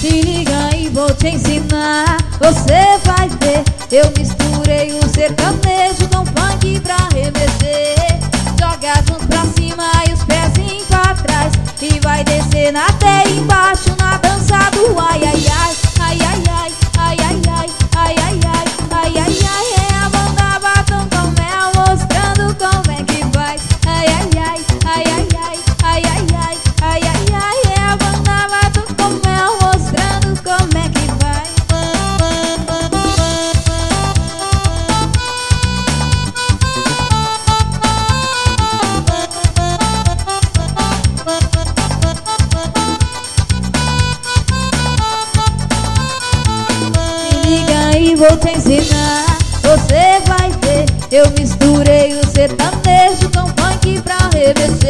Se liga e vou te ensinar, você vai ver. Eu misturei o sertanejo com funk pra remexer. Joga as mãos pra cima e os pezinhos pra trás, e vai descendo até embaixo na dança do ai ai ai. Ai ai ai, ai ai ai, ai ai ai, ai ai ai. É a banda Batom com Mel mostrando como é que faz. Ai ai ai, ai ai ai, ai ai ai, ai ai ai. É a banda Batom com Mel mostrando como é que faz. Se liga e vou te ensinar, você vai ver. Eu misturei o sertanejo com funk pra remexer.